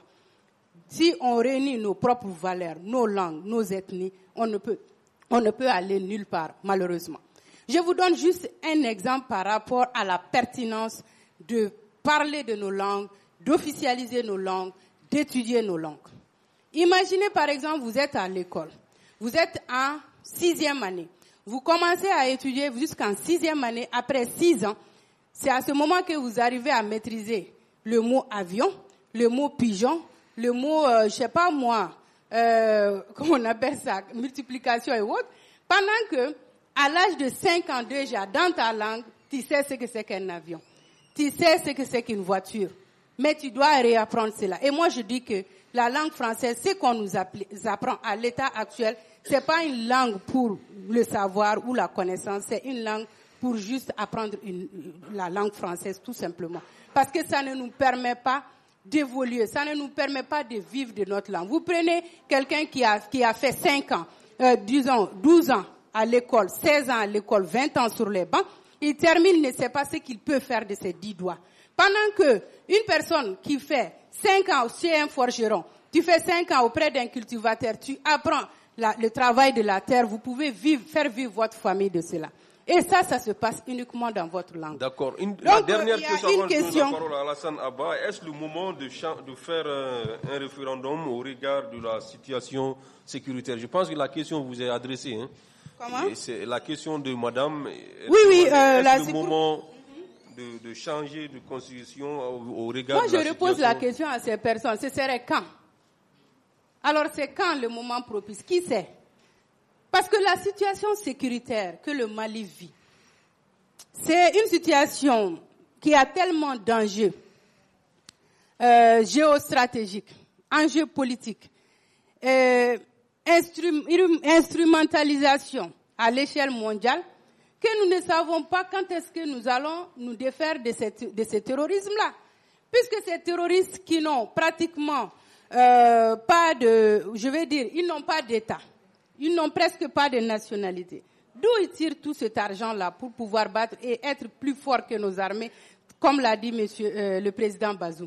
Si on réunit nos propres valeurs, nos langues, nos ethnies, on ne peut On ne peut aller nulle part, malheureusement. Je vous donne juste un exemple par rapport à la pertinence de parler de nos langues, d'officialiser nos langues, d'étudier nos langues. Imaginez par exemple, vous êtes à l'école, vous êtes en sixième année, vous commencez à étudier jusqu'en sixième année, après six ans, c'est à ce moment que vous arrivez à maîtriser le mot avion, le mot pigeon, le mot, euh, je sais pas moi, Euh, comment on appelle ça, multiplication et autres, pendant que, à l'âge de cinq ans déjà, dans ta langue, tu sais ce que c'est qu'un avion. Tu sais ce que c'est qu'une voiture. Mais tu dois réapprendre cela. Et moi, je dis que la langue française, ce qu'on nous apprend à l'état actuel, c'est pas une langue pour le savoir ou la connaissance, c'est une langue pour juste apprendre une, la langue française, tout simplement. Parce que ça ne nous permet pas d'évoluer. Ça ne nous permet pas de vivre de notre langue. Vous prenez quelqu'un qui a, qui a fait cinq ans, euh, disons douze ans à l'école, seize ans à l'école, vingt ans sur les bancs, il termine, il ne sait pas ce qu'il peut faire de ses dix doigts. Pendant que une personne qui fait cinq ans chez un forgeron, tu fais cinq ans auprès d'un cultivateur, tu apprends la, le travail de la terre, vous pouvez vivre, faire vivre votre famille de cela. Et ça, ça se passe uniquement dans votre langue. D'accord. Une, Donc, la dernière il y a question, une avant de donner question. la parole à Alassane Abba, est-ce le moment de, de faire un, un référendum au regard de la situation sécuritaire? Je pense que la question vous est adressée. Hein. Comment? Et c'est la question de madame. Oui, oui. Euh, est-ce la le moment de, de changer de constitution au, au regard Moi, de la je repose situation? la question à ces personnes. Ce serait quand? Alors, c'est quand le moment propice? Qui sait? Parce que la situation sécuritaire que le Mali vit, c'est une situation qui a tellement d'enjeux euh, géostratégiques, enjeux politiques, euh, instrum, instrumentalisation à l'échelle mondiale, que nous ne savons pas quand est-ce que nous allons nous défaire de, cette, de ce terrorisme-là. Puisque ces terroristes qui n'ont pratiquement euh, pas de, je vais dire, ils n'ont pas d'État. Ils n'ont presque pas de nationalité. D'où ils tirent tout cet argent-là pour pouvoir battre et être plus forts que nos armées, comme l'a dit monsieur, euh, le président Bazoum.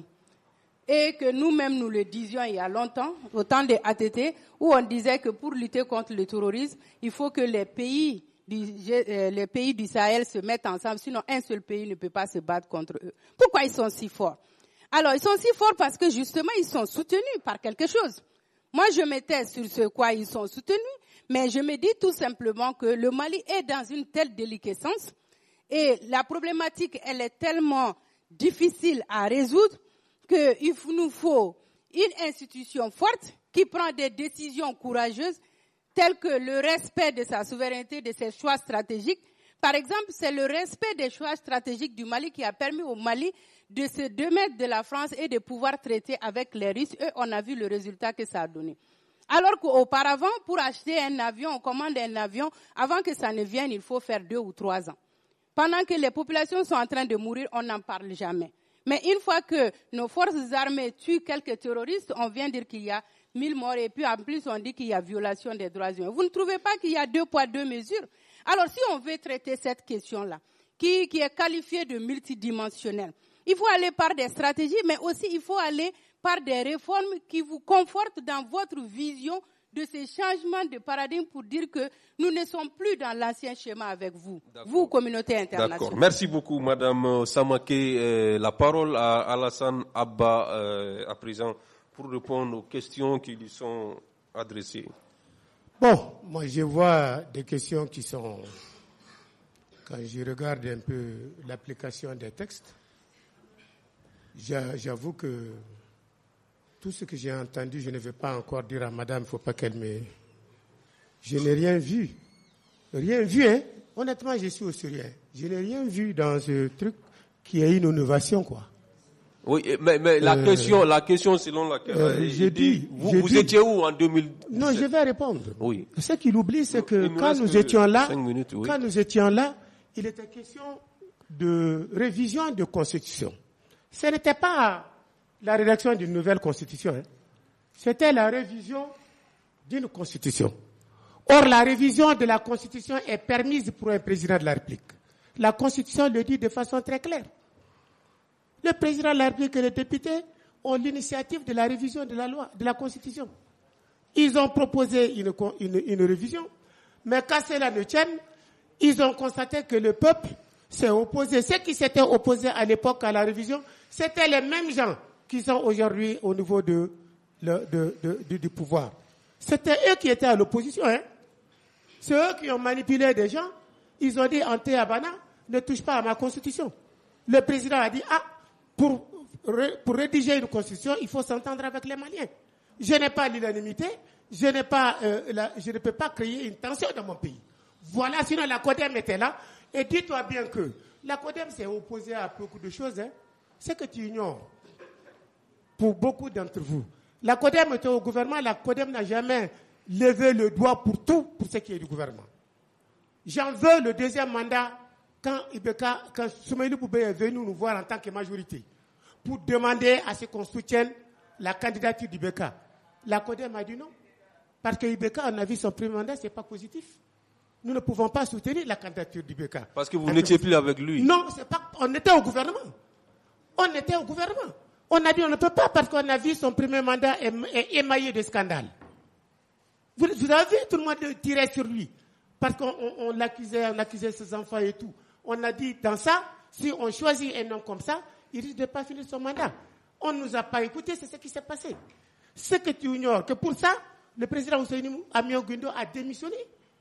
Et que nous-mêmes, nous le disions il y a longtemps, au temps des A T T, où on disait que pour lutter contre le terrorisme, il faut que les pays du, euh, les pays du Sahel se mettent ensemble, sinon un seul pays ne peut pas se battre contre eux. Pourquoi ils sont si forts? Alors, ils sont si forts parce que justement, ils sont soutenus par quelque chose. Moi, je m'étais sur ce quoi ils sont soutenus, mais je me dis tout simplement que le Mali est dans une telle déliquescence et la problématique, elle est tellement difficile à résoudre qu'il nous faut une institution forte qui prend des décisions courageuses telles que le respect de sa souveraineté, de ses choix stratégiques. Par exemple, c'est le respect des choix stratégiques du Mali qui a permis au Mali de se démettre de la France et de pouvoir traiter avec les Russes. Et on a vu le résultat que ça a donné. Alors qu'auparavant, pour acheter un avion, on commande un avion, avant que ça ne vienne, il faut faire deux ou trois ans. Pendant que les populations sont en train de mourir, on n'en parle jamais. Mais une fois que nos forces armées tuent quelques terroristes, on vient dire qu'il y a mille morts et puis en plus on dit qu'il y a violation des droits humains. Vous ne trouvez pas qu'il y a deux poids, deux mesures? Alors si on veut traiter cette question-là, qui, qui est qualifiée de multidimensionnelle, il faut aller par des stratégies, mais aussi il faut aller par des réformes qui vous confortent dans votre vision de ces changements de paradigme pour dire que nous ne sommes plus dans l'ancien schéma avec vous, vous, communauté internationale. D'accord. Merci beaucoup, Madame Samaké. Euh, la parole à Alassane Abba euh, à présent pour répondre aux questions qui lui sont adressées. Bon, moi je vois des questions qui sont Quand je regarde un peu l'application des textes, j'avoue que tout ce que j'ai entendu, je ne vais pas encore dire à madame, il ne faut pas qu'elle me... Je n'ai rien vu. Rien vu, hein. Honnêtement, je suis au sérieux. Je n'ai rien vu dans ce truc qui est une innovation, quoi. Oui, mais, mais la euh, question, la question selon laquelle euh, j'ai dit, vous, j'ai vous dit, étiez où en deux mille dix-sept? Non, je vais répondre. Oui. Ce qu'il oublie, c'est que Il quand nous que étions là, minutes, oui. quand nous étions là, il était question de révision de constitution. Ce n'était pas la rédaction d'une nouvelle constitution, hein. C'était la révision d'une constitution. Or, la révision de la constitution est permise pour un président de la République. La constitution le dit de façon très claire. Le président de la République et les députés ont l'initiative de la révision de la loi, de la constitution. Ils ont proposé une, une, une révision, mais quand cela ne tienne, ils ont constaté que le peuple s'est opposé. Ceux qui s'étaient opposés à l'époque à la révision, c'était les mêmes gens qui sont aujourd'hui au niveau de, de, de, de, de, du pouvoir. C'était eux qui étaient à l'opposition, hein. C'est eux qui ont manipulé des gens. Ils ont dit, Ante Abana, ne touche pas à ma constitution. Le président a dit, ah, pour, pour rédiger une constitution, il faut s'entendre avec les Maliens. Je n'ai pas l'unanimité, je n'ai pas, euh, la, je ne peux pas créer une tension dans mon pays. Voilà, sinon la CODEM était là. Et dis-toi bien que la CODEM s'est opposée à beaucoup de choses, hein. C'est que tu ignores. Pour beaucoup d'entre vous. La CODEM était au gouvernement, la CODEM n'a jamais levé le doigt pour tout, pour ce qui est du gouvernement. J'en veux le deuxième mandat quand Ibeka, quand Soumaïlou Boubé est venu nous voir en tant que majorité pour demander à ce qu'on soutienne la candidature d'Ibeka. La CODEM a dit non. Parce que Ibeka, on a vu son premier mandat, c'est pas positif. Nous ne pouvons pas soutenir la candidature d'Ibeka. Parce que vous n'étiez plus avec lui. Non, c'est pas, on était au gouvernement. On était au gouvernement. On a dit on ne peut pas parce qu'on a vu son premier mandat émaillé de scandales. Vous, vous avez vu tout le monde tirer sur lui. Parce qu'on on, on l'accusait, on accusait ses enfants et tout. On a dit, dans ça, si on choisit un homme comme ça, il risque de ne pas finir son mandat. On ne nous a pas écoutés, c'est ce qui s'est passé. Ce que tu ignores, que pour ça, le président Ousseini Amio Guindo a démissionné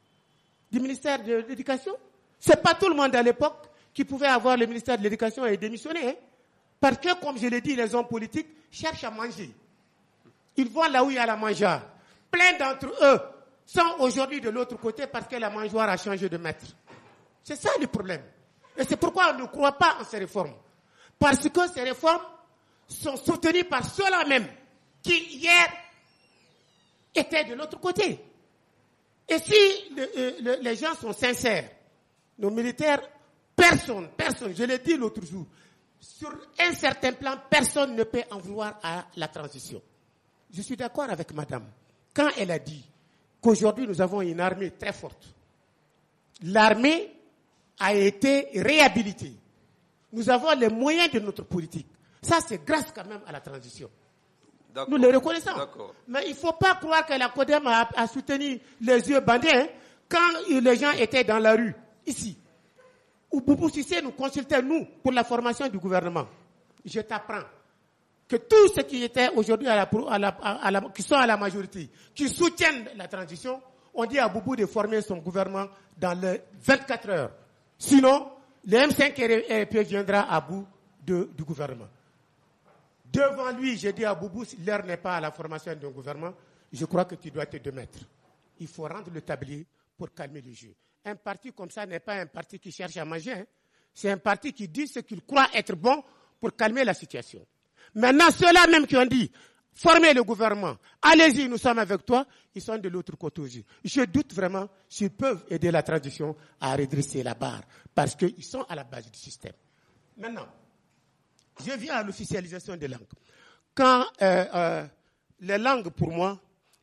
du ministère de l'Éducation. C'est pas tout le monde à l'époque qui pouvait avoir le ministère de l'Éducation et démissionner. Hein. Parce que, comme je l'ai dit, les hommes politiques cherchent à manger. Ils vont là où il y a la mangeoire. Plein d'entre eux sont aujourd'hui de l'autre côté parce que la mangeoire a changé de maître. C'est ça le problème. Et c'est pourquoi on ne croit pas en ces réformes. Parce que ces réformes sont soutenues par ceux-là même qui, hier, étaient de l'autre côté. Et si le, le, les gens sont sincères, nos militaires, personne, personne, je l'ai dit l'autre jour, sur un certain plan, personne ne peut en vouloir à la transition. Je suis d'accord avec madame. Quand elle a dit qu'aujourd'hui nous avons une armée très forte, l'armée a été réhabilitée. Nous avons les moyens de notre politique. Ça, c'est grâce quand même à la transition. Nous le reconnaissons. Mais il ne faut pas croire que la CODEM a, a soutenu les yeux bandés hein, quand les gens étaient dans la rue, ici. Où Boubou Cissé nous consultait, nous, pour la formation du gouvernement. Je t'apprends que tous ceux qui étaient aujourd'hui à la, à la, à la, qui sont à la majorité, qui soutiennent la transition, on dit à Boubou de former son gouvernement dans les vingt-quatre heures. Sinon, le M cinq R P viendra à bout de, du gouvernement. Devant lui, j'ai dit à Boubou, l'heure n'est pas à la formation d'un gouvernement, je crois que tu dois te démettre. Il faut rendre le tablier pour calmer le jeu. Un parti comme ça n'est pas un parti qui cherche à manger. Hein. C'est un parti qui dit ce qu'il croit être bon pour calmer la situation. Maintenant, ceux-là même qui ont dit, formez le gouvernement, allez-y, nous sommes avec toi, ils sont de l'autre côté aussi. Je doute vraiment s'ils peuvent aider la transition à redresser la barre, parce qu'ils sont à la base du système. Maintenant, je viens à l'officialisation des langues. Quand euh, euh, les langues, pour moi,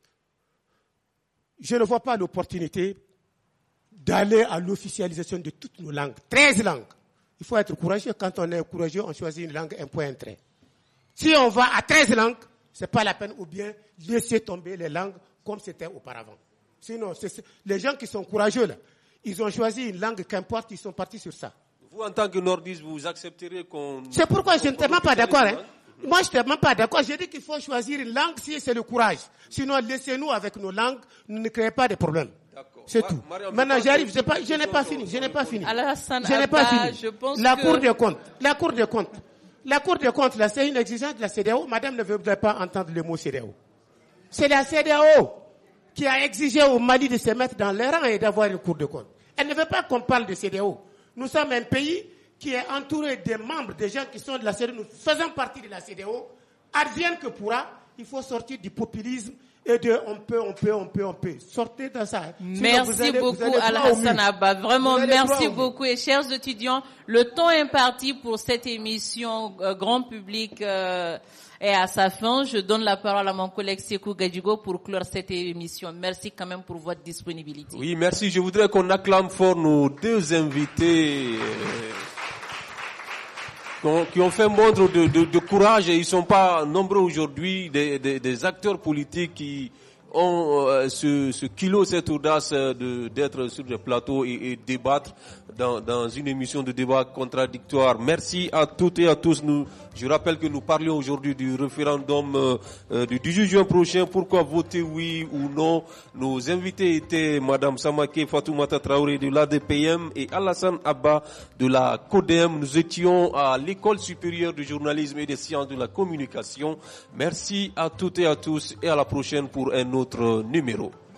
je ne vois pas l'opportunité d'aller à l'officialisation de toutes nos langues. treize langues. Il faut être courageux. Quand on est courageux, on choisit une langue, un point, un trait. Si on va à treize langues, c'est pas la peine ou bien laisser tomber les langues comme c'était auparavant. Sinon, c'est, les gens qui sont courageux, là, ils ont choisi une langue, qu'importe, ils sont partis sur ça. Vous, en tant que nordiste, vous accepterez qu'on... C'est pourquoi je ne suis même pas d'accord. Hein. Moi, je ne suis même pas d'accord. J'ai dit qu'il faut choisir une langue si c'est le courage. Sinon, laissez-nous avec nos langues, ne créez pas de problèmes. C'est tout. Maintenant, j'arrive, je, pas, je n'ai pas fini, je n'ai pas fini. Alassane Je n'ai pas Abba, fini. je pense la que... Cour des comptes, la Cour des comptes, la Cour des comptes, là, c'est une exigence de la C E D E A O. Madame ne voudrait pas entendre le mot C E D E A O. C'est la C E D E A O qui a exigé au Mali de se mettre dans les rangs et d'avoir une Cour des comptes. Elle ne veut pas qu'on parle de C E D E A O. Nous sommes un pays qui est entouré des membres, des gens qui sont de la C E D E A O. Nous faisons partie de la C E D E A O. Advienne que pourra, il faut sortir du populisme et de on peut, on peut, on peut, on peut. Sortez de ça. Sinon, merci vous allez, beaucoup vous allez Alassane Abba. Vraiment, merci beaucoup. beaucoup. Et chers étudiants, le temps imparti pour cette émission euh, grand public euh, est à sa fin. Je donne la parole à mon collègue Sekou Gadjigo pour clore cette émission. Merci quand même pour votre disponibilité. Oui, merci. Je voudrais qu'on acclame fort nos deux invités. Euh... qui ont fait montre de, de, de courage et ils sont pas nombreux aujourd'hui, des, des, des acteurs politiques qui ont euh, ce, ce kilo, cette audace de, d'être sur le plateau et, et débattre dans, dans une émission de débat contradictoire. Merci à toutes et à tous. Nous, je rappelle que nous parlions aujourd'hui du référendum euh, euh, du dix-huit juin prochain. Pourquoi voter oui ou non? Nos invités étaient Madame Samaké Fatoumata Traoré de l'A D P M et Alassane Abba de la CODEM. Nous étions à l'École supérieure du journalisme et des sciences de la communication. Merci à toutes et à tous et à la prochaine pour un autre numéro.